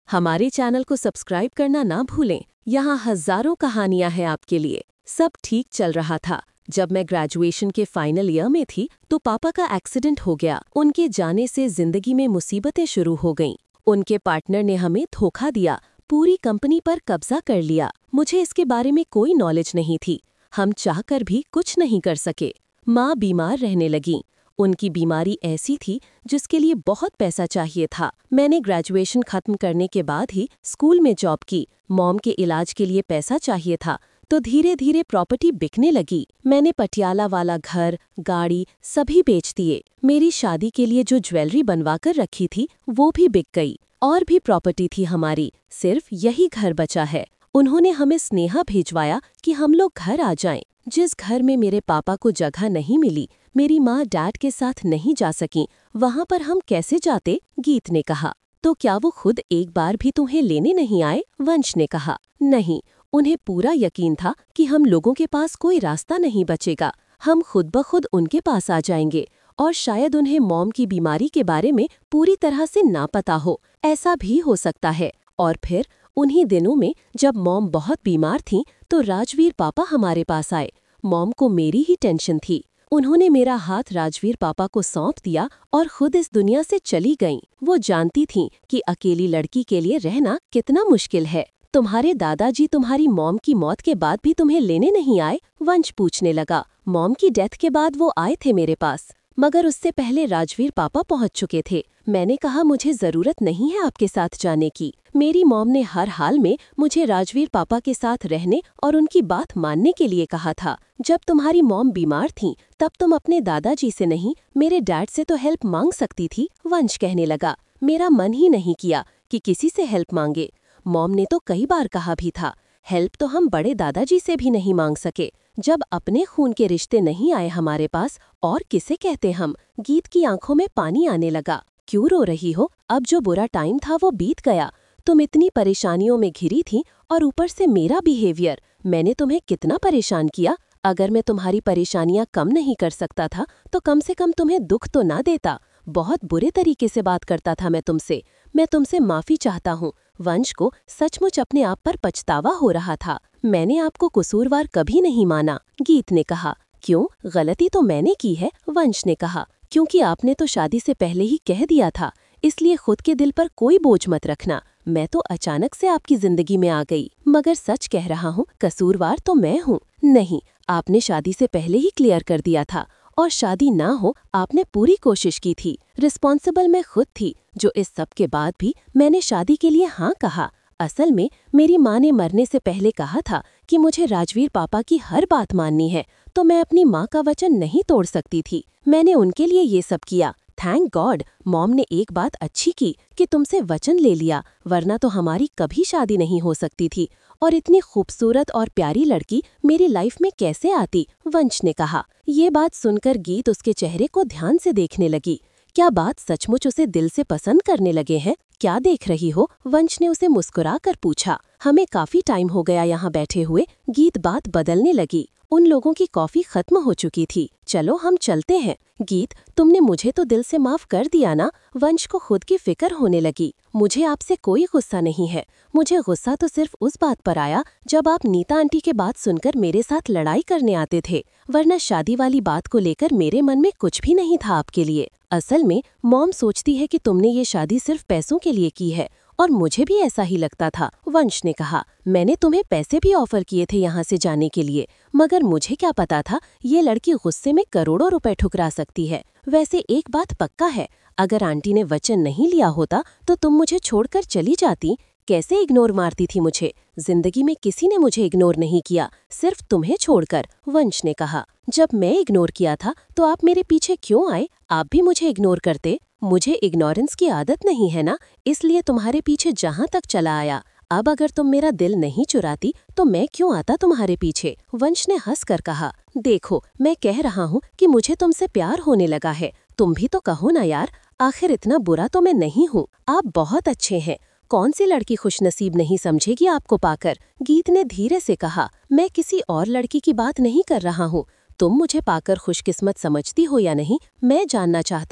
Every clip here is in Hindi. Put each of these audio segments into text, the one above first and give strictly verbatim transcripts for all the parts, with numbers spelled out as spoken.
हमारे चैनल को सब्सक्राइब करना ना भूलें। यहाँ हजारों कहानियां हैं आपके लिए। सब ठीक चल रहा था। जब मैं ग्रेजुएशन के फाइनल ईयर में थी तो पापा का एक्सीडेंट हो गया। उनके जाने से जिंदगी में मुसीबतें शुरू हो गईं। उनके पार्टनर ने हमें धोखा दिया, पूरी कंपनी पर कब्जा कर लिया। मुझे इसके बारे में कोई नॉलेज नहीं थी। हम चाहकर भी कुछ नहीं कर सके। माँ बीमार रहने लगी। उनकी बीमारी ऐसी थी जिसके लिए बहुत पैसा चाहिए था। मैंने ग्रेजुएशन खत्म करने के बाद ही स्कूल में जॉब की। मॉम के इलाज के लिए पैसा चाहिए था तो धीरे धीरे प्रॉपर्टी बिकने लगी। मैंने पटियाला वाला घर, गाड़ी सभी बेच दिए। मेरी शादी के लिए जो ज्वेलरी बनवाकर रखी थी वो भी बिक गई। और भी प्रॉपर्टी थी हमारी, सिर्फ यही घर बचा है। उन्होंने हमें स्नेहा भेजवाया कि हम लोग घर आ जाएं। जिस घर में मेरे पापा को जगह नहीं मिली, मेरी माँ डैड के साथ नहीं जा सकीं, वहाँ पर हम कैसे जाते? गीत ने कहा। तो क्या वो खुद एक बार भी तुम्हें लेने नहीं आए? वंश ने कहा। नहीं, उन्हें पूरा यकीन था कि हम लोगों के पास कोई रास्ता नहीं बचेगा। हम खुद ब खुद उनके पास आ जाएंगे। और शायद उन्हें मॉम की बीमारी के बारे में पूरी तरह से ना पता हो, ऐसा भी हो सकता है। और फिर उन्हीं दिनों में जब मॉम बहुत बीमार थीं, तो राजवीर पापा हमारे पास आए। मॉम को मेरी ही टेंशन थी। उन्होंने मेरा हाथ राजवीर पापा को सौंप दिया और खुद इस दुनिया से चली गईं। वो जानती थीं कि अकेली लड़की के लिए रहना कितना मुश्किल है। तुम्हारे दादाजी तुम्हारी मॉम की मौत के बाद भी तुम्हें लेने नहीं आए? वंश पूछने लगा। मॉम की डेथ के बाद वो आए थे मेरे पास, मगर उससे पहले राजवीर पापा पहुंच चुके थे। मैंने कहा मुझे जरूरत नहीं है आपके साथ जाने की। मेरी मॉम ने हर हाल में मुझे राजवीर पापा के साथ रहने और उनकी बात मानने के लिए कहा था। जब तुम्हारी मॉम बीमार थी तब तुम अपने दादाजी से नहीं, मेरे डैड से तो हेल्प मांग सकती थी। वंश कहने लगा। मेरा मन ही नहीं किया कि किसी से हेल्प मांगे। मॉम ने तो कई बार कहा भी था, हेल्प तो हम बड़े दादाजी से भी नहीं मांग सके। जब अपने खून के रिश्ते नहीं आए हमारे पास, और किसे कहते हम? गीत की आंखों में पानी आने लगा। क्यों रो रही हो? अब जो बुरा टाइम था वो बीत गया। तुम इतनी परेशानियों में घिरी थी और ऊपर से मेरा बिहेवियर। मैंने तुम्हें कितना परेशान किया। अगर मैं तुम्हारी परेशानियां कम नहीं कर सकता था तो कम से कम तुम्हें दुख तो ना देता। बहुत बुरे तरीके से बात करता था मैं तुमसे। मैं तुमसे माफी चाहता हूँ। वंश को सचमुच अपने आप पर पछतावा हो रहा था। मैंने आपको कसूरवार कभी नहीं माना, गीत ने कहा। क्यों? गलती तो मैंने की है, वंश ने कहा। क्योंकि आपने तो शादी से पहले ही कह दिया था, इसलिए खुद के दिल पर कोई बोझ मत रखना। मैं तो अचानक से आपकी जिंदगी में आ गई, मगर सच कह रहा हूँ, कसूरवार तो मैं हूँ। नहीं, आपने शादी से पहले ही क्लियर कर दिया था, और शादी ना हो आपने पूरी कोशिश की थी। रिस्पॉन्सिबल मैं खुद थी, जो इस सब के बाद भी मैंने शादी के लिए हाँ कहा। असल में मेरी माँ ने मरने से पहले कहा था कि मुझे राजवीर पापा की हर बात माननी है, तो मैं अपनी माँ का वचन नहीं तोड़ सकती थी। मैंने उनके लिए ये सब किया। थैंक गॉड मॉम ने एक बात अच्छी की कि तुमसे वचन ले लिया, वरना तो हमारी कभी शादी नहीं हो सकती थी। और इतनी खूबसूरत और प्यारी लड़की मेरी लाइफ में कैसे आती? वंश ने कहा। ये बात सुनकर गीत उसके चेहरे को ध्यान से देखने लगी। क्या बात सचमुच उसे दिल से पसंद करने लगे हैं? क्या देख रही हो? वंश ने उसे मुस्कुरा कर पूछा। हमें काफी टाइम हो गया यहाँ बैठे हुए। गीत बात बदलने लगी। उन लोगों की कॉफी खत्म हो चुकी थी। चलो हम चलते हैं। गीत, तुमने मुझे तो दिल से माफ कर दिया ना? वंश को खुद की फिक्र होने लगी। मुझे आपसे कोई गुस्सा नहीं है। मुझे गुस्सा तो सिर्फ उस बात पर आया जब आप नीता आंटी के बात सुनकर मेरे साथ लड़ाई करने आते थे, वरना शादी वाली बात को लेकर मेरे मन में कुछ भी नहीं था आपके लिए। असल में मॉम सोचती है कि तुमने ये शादी सिर्फ पैसों के लिए की है, और मुझे भी ऐसा ही लगता था। वंश ने कहा। मैंने तुम्हें पैसे भी ऑफर किए थे यहाँ से जाने के लिए, मगर मुझे क्या पता था ये लड़की गुस्से में करोड़ों रुपए ठुकरा सकती है। वैसे एक बात पक्का है, अगर आंटी ने वचन नहीं लिया होता तो तुम मुझे छोड़कर चली जाती। कैसे इग्नोर मारती थी मुझे? जिंदगी में किसी ने मुझे इग्नोर नहीं किया, सिर्फ तुम्हें छोड़कर, वंश ने कहा। जब मैं इग्नोर किया था तो आप मेरे पीछे क्यों आए? आप भी मुझे इग्नोर करते। मुझे इग्नोरेंस की आदत नहीं है ना, इसलिए तुम्हारे पीछे जहाँ तक चला आया। अब अगर तुम मेरा दिल नहीं चुराती तो मैं क्यों आता तुम्हारे पीछे? वंश ने हंस कर कहा। देखो, मैं कह रहा हूँ कि मुझे तुमसे प्यार होने लगा है। तुम भी तो कहो ना यार, आखिर इतना बुरा तो मैं नहीं हूँ। आप बहुत अच्छे हैं। कौन सी लड़की खुशनसीब नहीं समझेगी आपको पाकर? गीत ने धीरे से कहा। मैं किसी और लड़की की बात नहीं कर रहा हूँ। तुम मुझे पाकर खुशकिस्मत समझती हो या नहीं, मैं जानना चाहता हूँ।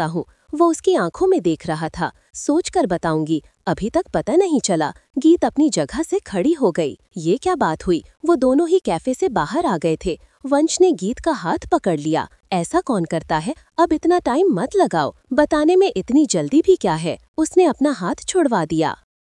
वो उसकी आंखों में देख रहा था। सोच कर बताऊंगी, अभी तक पता नहीं चला। गीत अपनी जगह से खड़ी हो गई। ये क्या बात हुई? वो दोनों ही कैफे से बाहर आ गए थे। वंश ने गीत का हाथ पकड़ लिया। ऐसा कौन करता है? अब इतना टाइम मत लगाओ, बताने में इतनी जल्दी भी क्या है? उसने अपना हाथ छुड़वा दिया।